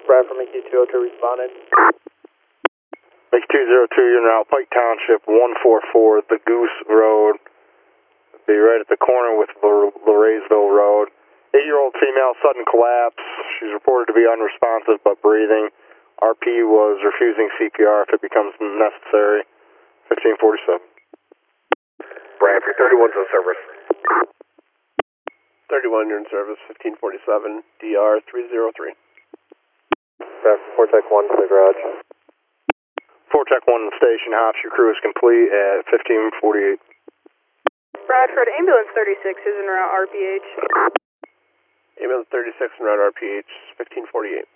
Brad from MQ202 responded. MQ202, you're now Pike Township, 144, the Goose Road. Be right at the corner with Laraysville Road. 8-year-old female, sudden collapse. She's reported to be unresponsive but breathing. RP was refusing CPR if it becomes necessary. 1547. Bradford 31's in service. 31, you're in service, 1547, DR 303. Vortec 1 to the garage. Vortec 1 to the station, Hops, your crew is complete at 1548. Bradford, ambulance 36 is en route RPH. Ambulance 36 en route RPH, 1548.